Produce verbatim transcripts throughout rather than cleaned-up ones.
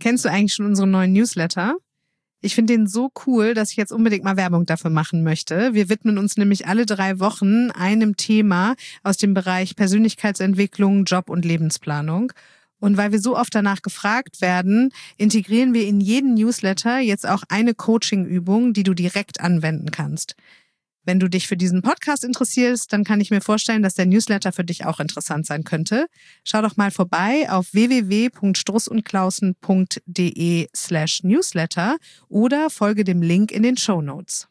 Kennst du eigentlich schon unseren neuen Newsletter? Ich finde den so cool, dass ich jetzt unbedingt mal Werbung dafür machen möchte. Wir widmen uns nämlich alle drei Wochen einem Thema aus dem Bereich Persönlichkeitsentwicklung, Job und Lebensplanung. Und weil wir so oft danach gefragt werden, integrieren wir in jeden Newsletter jetzt auch eine Coaching-Übung, die du direkt anwenden kannst. Wenn du dich für diesen Podcast interessierst, dann kann ich mir vorstellen, dass der Newsletter für dich auch interessant sein könnte. Schau doch mal vorbei auf w w w punkt strussundklausen punkt d e slash newsletter oder folge dem Link in den Shownotes.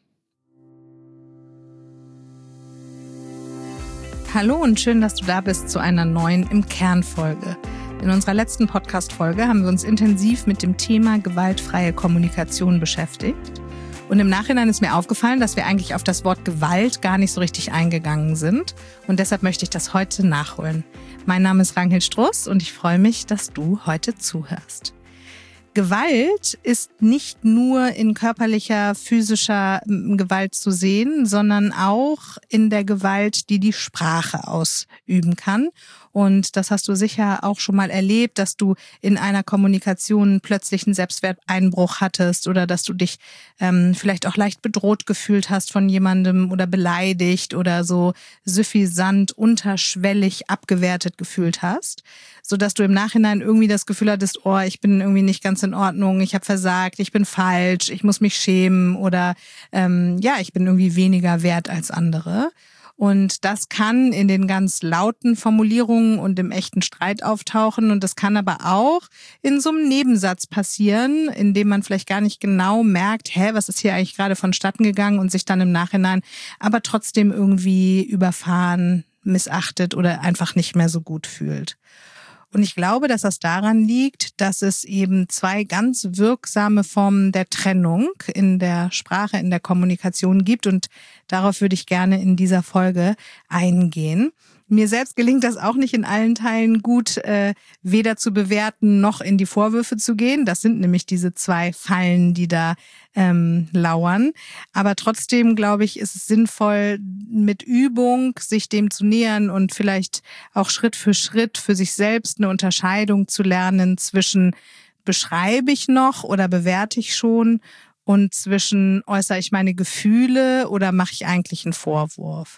Hallo und schön, dass du da bist zu einer neuen Im Kern-Folge. In unserer letzten Podcast-Folge haben wir uns intensiv mit dem Thema gewaltfreie Kommunikation beschäftigt. Und im Nachhinein ist mir aufgefallen, dass wir eigentlich auf das Wort Gewalt gar nicht so richtig eingegangen sind. Und deshalb möchte ich das heute nachholen. Mein Name ist Ragnhild Struss und ich freue mich, dass du heute zuhörst. Gewalt ist nicht nur in körperlicher, physischer Gewalt zu sehen, sondern auch in der Gewalt, die die Sprache ausüben kann. Und das hast du sicher auch schon mal erlebt, dass du in einer Kommunikation plötzlich einen Selbstwerteinbruch hattest oder dass du dich ähm, vielleicht auch leicht bedroht gefühlt hast von jemandem oder beleidigt oder so suffisant, unterschwellig abgewertet gefühlt hast, sodass du im Nachhinein irgendwie das Gefühl hattest, oh, ich bin irgendwie nicht ganz in Ordnung, ich habe versagt, ich bin falsch, ich muss mich schämen oder ähm, ja, ich bin irgendwie weniger wert als andere. Und das kann in den ganz lauten Formulierungen und im echten Streit auftauchen. Und das kann aber auch in so einem Nebensatz passieren, in dem man vielleicht gar nicht genau merkt, hä, was ist hier eigentlich gerade vonstatten gegangen und sich dann im Nachhinein aber trotzdem irgendwie überfahren, missachtet oder einfach nicht mehr so gut fühlt. Und ich glaube, dass das daran liegt, dass es eben zwei ganz wirksame Formen der Trennung in der Sprache, in der Kommunikation gibt. Und darauf würde ich gerne in dieser Folge eingehen. Mir selbst gelingt das auch nicht in allen Teilen gut, äh, weder zu bewerten noch in die Vorwürfe zu gehen. Das sind nämlich diese zwei Fallen, die da ähm, lauern. Aber trotzdem, glaube ich, ist es sinnvoll, mit Übung sich dem zu nähern und vielleicht auch Schritt für Schritt für sich selbst eine Unterscheidung zu lernen zwischen beschreibe ich noch oder bewerte ich schon und zwischen äußere ich meine Gefühle oder mache ich eigentlich einen Vorwurf.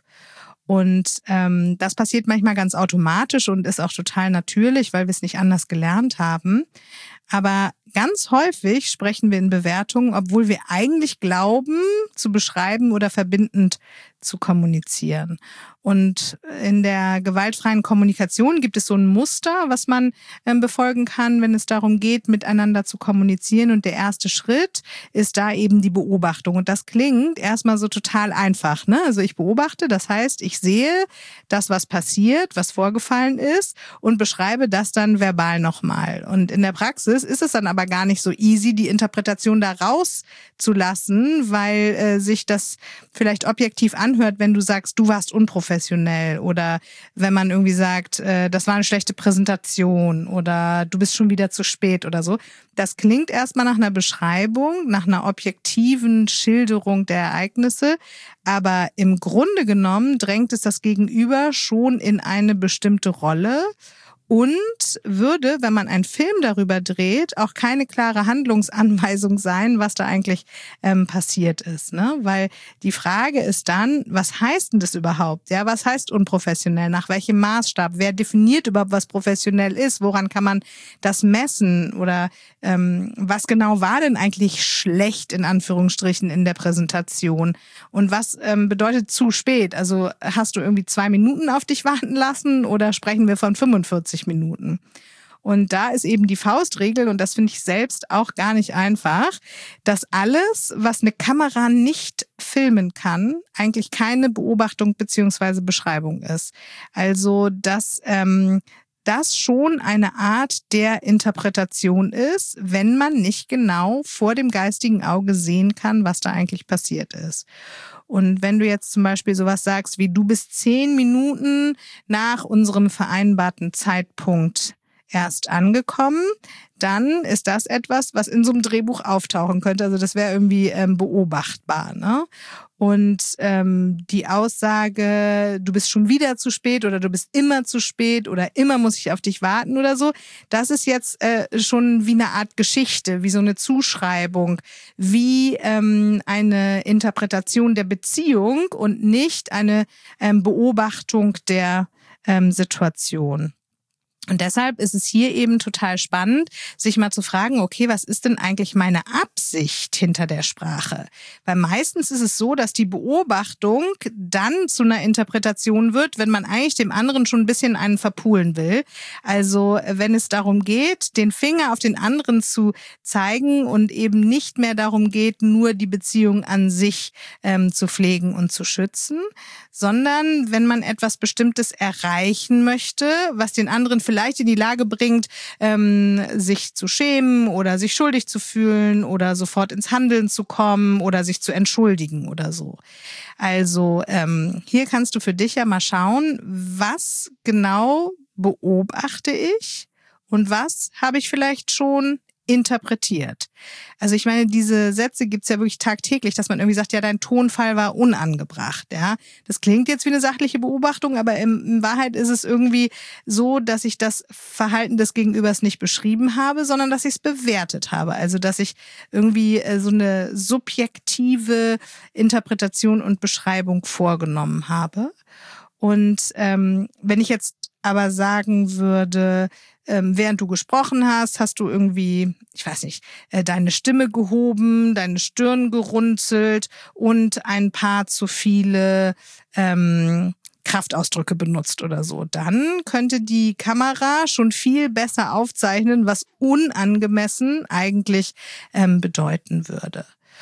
Und ähm, das passiert manchmal ganz automatisch und ist auch total natürlich, weil wir es nicht anders gelernt haben. Aber ganz häufig sprechen wir in Bewertungen, obwohl wir eigentlich glauben, zu beschreiben oder verbindend zu kommunizieren. Und in der gewaltfreien Kommunikation gibt es so ein Muster, was man ähm, befolgen kann, wenn es darum geht, miteinander zu kommunizieren. Und der erste Schritt ist da eben die Beobachtung. Und das klingt erstmal so total einfach, ne? Also ich beobachte, das heißt, ich sehe das, was passiert, was vorgefallen ist und beschreibe das dann verbal nochmal. Und in der Praxis ist es dann aber gar nicht so easy, die Interpretation da rauszulassen, weil äh, sich das vielleicht objektiv anhört, wenn du sagst, du warst unprofessionell oder wenn man irgendwie sagt, äh, das war eine schlechte Präsentation oder du bist schon wieder zu spät oder so. Das klingt erstmal nach einer Beschreibung, nach einer objektiven Schilderung der Ereignisse, aber im Grunde genommen drängt es das Gegenüber schon in eine bestimmte Rolle. Und würde, wenn man einen Film darüber dreht, auch keine klare Handlungsanweisung sein, was da eigentlich ähm, passiert ist, ne? Weil die Frage ist dann, was heißt denn das überhaupt? Ja, was heißt unprofessionell? Nach welchem Maßstab? Wer definiert überhaupt, was professionell ist? Woran kann man das messen? Oder ähm, was genau war denn eigentlich schlecht in Anführungsstrichen in der Präsentation? Und was ähm, bedeutet zu spät? Also hast du irgendwie zwei Minuten auf dich warten lassen oder sprechen wir von fünfundvierzig Minuten? Und da ist eben die Faustregel, und das finde ich selbst auch gar nicht einfach, dass alles, was eine Kamera nicht filmen kann, eigentlich keine Beobachtung beziehungsweise Beschreibung ist. Also, dass ähm, das schon eine Art der Interpretation ist, wenn man nicht genau vor dem geistigen Auge sehen kann, was da eigentlich passiert ist. Und wenn du jetzt zum Beispiel sowas sagst wie, du bist zehn Minuten nach unserem vereinbarten Zeitpunkt erst angekommen, dann ist das etwas, was in so einem Drehbuch auftauchen könnte. Also das wäre irgendwie ähm, beobachtbar, ne? Und ähm, die Aussage, du bist schon wieder zu spät oder du bist immer zu spät oder immer muss ich auf dich warten oder so, das ist jetzt äh, schon wie eine Art Geschichte, wie so eine Zuschreibung, wie ähm, eine Interpretation der Beziehung und nicht eine ähm, Beobachtung der ähm, Situation. Und deshalb ist es hier eben total spannend, sich mal zu fragen, okay, was ist denn eigentlich meine Absicht hinter der Sprache? Weil meistens ist es so, dass die Beobachtung dann zu einer Interpretation wird, wenn man eigentlich dem anderen schon ein bisschen einen verpulen will. Also wenn es darum geht, den Finger auf den anderen zu zeigen und eben nicht mehr darum geht, nur die Beziehung an sich ähm, zu pflegen und zu schützen, sondern wenn man etwas Bestimmtes erreichen möchte, was den anderen vielleicht vielleicht in die Lage bringt, ähm, sich zu schämen oder sich schuldig zu fühlen oder sofort ins Handeln zu kommen oder sich zu entschuldigen oder so. Also ähm, hier kannst du für dich ja mal schauen, was genau beobachte ich und was habe ich vielleicht schon interpretiert. Also ich meine, diese Sätze gibt's ja wirklich tagtäglich, dass man irgendwie sagt, ja, dein Tonfall war unangebracht. Ja, das klingt jetzt wie eine sachliche Beobachtung, aber in Wahrheit ist es irgendwie so, dass ich das Verhalten des Gegenübers nicht beschrieben habe, sondern dass ich es bewertet habe. Also dass ich irgendwie so eine subjektive Interpretation und Beschreibung vorgenommen habe. Und ähm, wenn ich jetzt aber sagen würde, ähm, während du gesprochen hast, hast du irgendwie, ich weiß nicht, äh, deine Stimme gehoben, deine Stirn gerunzelt und ein paar zu viele ähm, Kraftausdrücke benutzt oder so. Dann könnte die Kamera schon viel besser aufzeichnen, was unangemessen eigentlich ähm, bedeuten würde.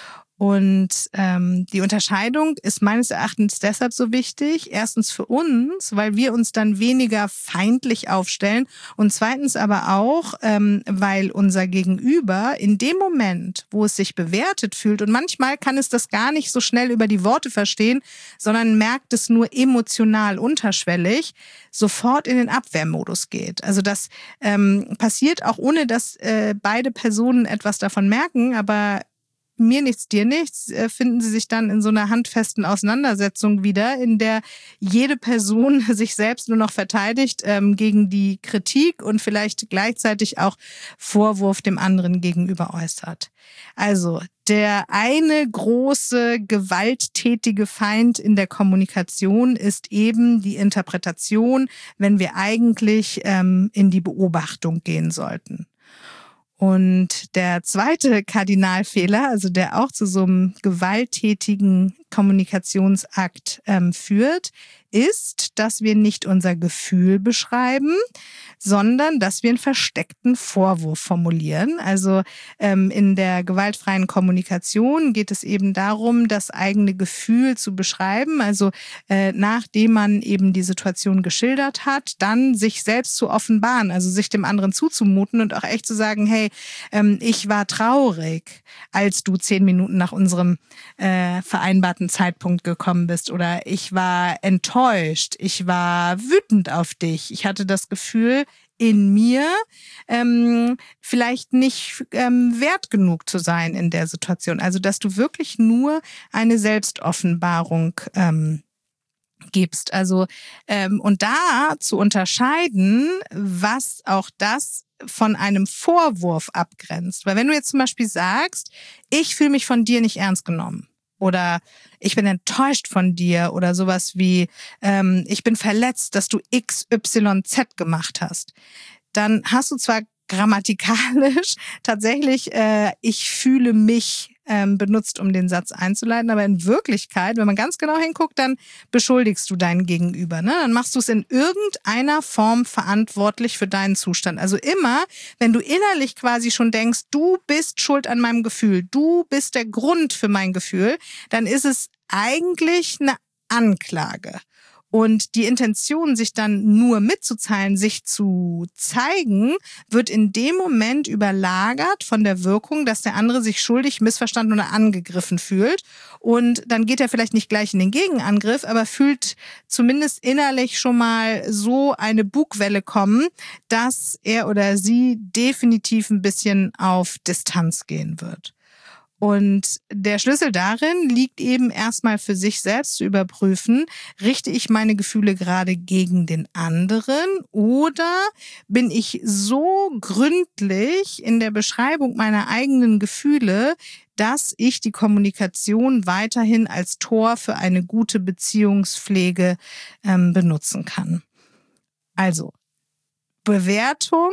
Und ähm, die Unterscheidung ist meines Erachtens deshalb so wichtig. Erstens für uns, weil wir uns dann weniger feindlich aufstellen. Und zweitens aber auch, ähm, weil unser Gegenüber in dem Moment, wo es sich bewertet fühlt, und manchmal kann es das gar nicht so schnell über die Worte verstehen, sondern merkt es nur emotional unterschwellig, sofort in den Abwehrmodus geht. Also das ähm, passiert auch ohne, dass äh, beide Personen etwas davon merken, aber mir nichts, dir nichts, finden sie sich dann in so einer handfesten Auseinandersetzung wieder, in der jede Person sich selbst nur noch verteidigt ähm, gegen die Kritik und vielleicht gleichzeitig auch Vorwurf dem anderen gegenüber äußert. Also der eine große gewalttätige Feind in der Kommunikation ist eben die Interpretation, wenn wir eigentlich ähm, in die Beobachtung gehen sollten. Und der zweite Kardinalfehler, also der auch zu so einem gewalttätigen Kommunikationsakt ähm, führt, ist, dass wir nicht unser Gefühl beschreiben, sondern dass wir einen versteckten Vorwurf formulieren. Also ähm, in der gewaltfreien Kommunikation geht es eben darum, das eigene Gefühl zu beschreiben. Also äh, nachdem man eben die Situation geschildert hat, dann sich selbst zu offenbaren, also sich dem anderen zuzumuten und auch echt zu sagen, hey, ähm, ich war traurig, als du zehn Minuten nach unserem äh, vereinbarten Zeitpunkt gekommen bist, oder ich war enttäuscht, ich war wütend auf dich, ich hatte das Gefühl, in mir ähm, vielleicht nicht ähm, wert genug zu sein in der Situation. Also dass du wirklich nur eine Selbstoffenbarung ähm, gibst. Also ähm, und da zu unterscheiden, was auch das von einem Vorwurf abgrenzt. Weil wenn du jetzt zum Beispiel sagst, ich fühle mich von dir nicht ernst genommen, oder ich bin enttäuscht von dir oder sowas wie, ähm, ich bin verletzt, dass du X Y Z gemacht hast, dann hast du zwar grammatikalisch tatsächlich, äh, ich fühle mich ähm, benutzt, um den Satz einzuleiten, aber in Wirklichkeit, wenn man ganz genau hinguckt, dann beschuldigst du deinen Gegenüber, ne? Dann machst du es in irgendeiner Form verantwortlich für deinen Zustand. Also immer, wenn du innerlich quasi schon denkst, du bist schuld an meinem Gefühl, du bist der Grund für mein Gefühl, dann ist es eigentlich eine Anklage. Und die Intention, sich dann nur mitzuteilen, sich zu zeigen, wird in dem Moment überlagert von der Wirkung, dass der andere sich schuldig, missverstanden oder angegriffen fühlt. Und dann geht er vielleicht nicht gleich in den Gegenangriff, aber fühlt zumindest innerlich schon mal so eine Bugwelle kommen, dass er oder sie definitiv ein bisschen auf Distanz gehen wird. Und der Schlüssel darin liegt eben erstmal für sich selbst zu überprüfen, richte ich meine Gefühle gerade gegen den anderen oder bin ich so gründlich in der Beschreibung meiner eigenen Gefühle, dass ich die Kommunikation weiterhin als Tor für eine gute Beziehungspflege ähm, benutzen kann. Also Bewertung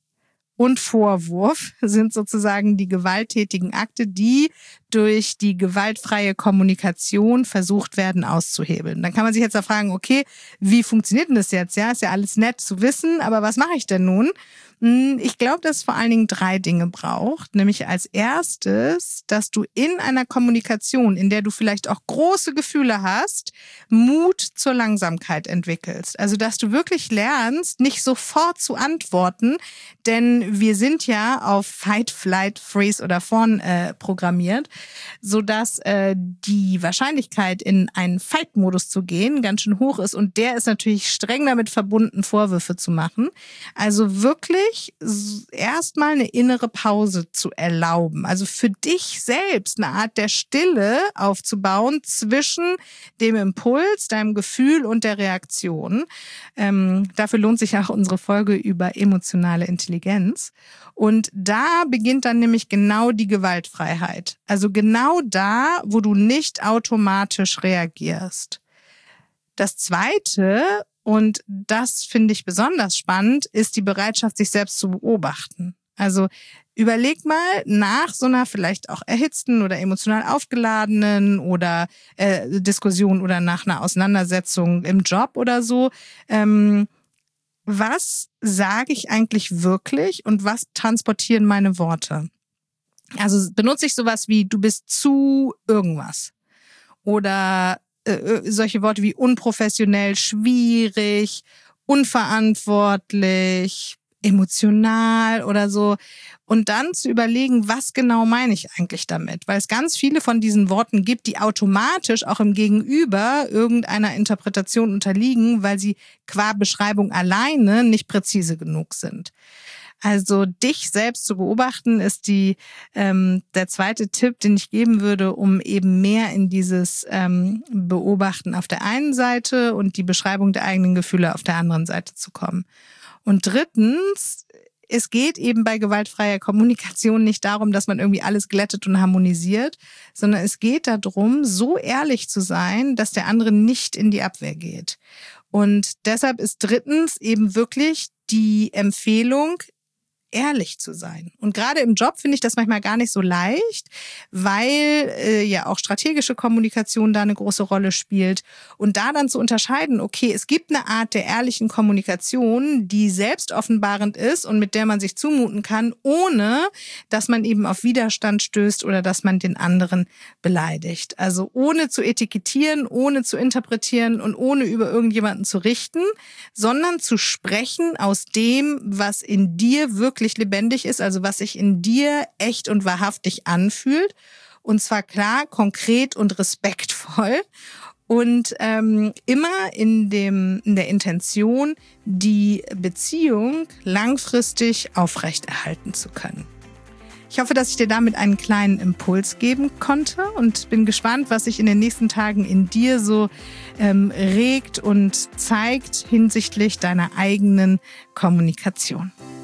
und Vorwurf sind sozusagen die gewalttätigen Akte, die durch die gewaltfreie Kommunikation versucht werden auszuhebeln. Dann kann man sich jetzt auch fragen, okay, wie funktioniert denn das jetzt? Ja, ist ja alles nett zu wissen, aber was mache ich denn nun? Ich glaube, dass es vor allen Dingen drei Dinge braucht. Nämlich als erstes, dass du in einer Kommunikation, in der du vielleicht auch große Gefühle hast, Mut zur Langsamkeit entwickelst. Also, dass du wirklich lernst, nicht sofort zu antworten, denn wir sind ja auf Fight, Flight, Freeze oder Fawn äh, programmiert, sodass äh, die Wahrscheinlichkeit, in einen Fight-Modus zu gehen, ganz schön hoch ist. Und der ist natürlich streng damit verbunden, Vorwürfe zu machen. Also wirklich erstmal eine innere Pause zu erlauben. Also für dich selbst eine Art der Stille aufzubauen zwischen dem Impuls, deinem Gefühl und der Reaktion. Ähm, dafür lohnt sich auch unsere Folge über emotionale Intelligenz. Und da beginnt dann nämlich genau die Gewaltfreiheit. Also genau da, wo du nicht automatisch reagierst. Das Zweite, und das finde ich besonders spannend, ist die Bereitschaft, sich selbst zu beobachten. Also überleg mal nach so einer vielleicht auch erhitzten oder emotional aufgeladenen oder äh, Diskussion oder nach einer Auseinandersetzung im Job oder so. Ähm, was sage ich eigentlich wirklich und was transportieren meine Worte? Also benutze ich sowas wie du bist zu irgendwas oder solche Worte wie unprofessionell, schwierig, unverantwortlich, emotional oder so. Und dann zu überlegen, was genau meine ich eigentlich damit? Weil es ganz viele von diesen Worten gibt, die automatisch auch im Gegenüber irgendeiner Interpretation unterliegen, weil sie qua Beschreibung alleine nicht präzise genug sind. Also dich selbst zu beobachten ist die ähm, der zweite Tipp, den ich geben würde, um eben mehr in dieses ähm, Beobachten auf der einen Seite und die Beschreibung der eigenen Gefühle auf der anderen Seite zu kommen. Und drittens, es geht eben bei gewaltfreier Kommunikation nicht darum, dass man irgendwie alles glättet und harmonisiert, sondern es geht darum, so ehrlich zu sein, dass der andere nicht in die Abwehr geht. Und deshalb ist drittens eben wirklich die Empfehlung, ehrlich zu sein. Und gerade im Job finde ich das manchmal gar nicht so leicht, weil äh, ja auch strategische Kommunikation da eine große Rolle spielt. Und da dann zu unterscheiden, okay, es gibt eine Art der ehrlichen Kommunikation, die selbstoffenbarend ist und mit der man sich zumuten kann, ohne dass man eben auf Widerstand stößt oder dass man den anderen beleidigt. Also ohne zu etikettieren, ohne zu interpretieren und ohne über irgendjemanden zu richten, sondern zu sprechen aus dem, was in dir wirklich lebendig ist, also was sich in dir echt und wahrhaftig anfühlt. Und zwar klar, konkret und respektvoll. Und ähm, immer in dem in der Intention, die Beziehung langfristig aufrechterhalten zu können. Ich hoffe, dass ich dir damit einen kleinen Impuls geben konnte und bin gespannt, was sich in den nächsten Tagen in dir so ähm, regt und zeigt hinsichtlich deiner eigenen Kommunikation.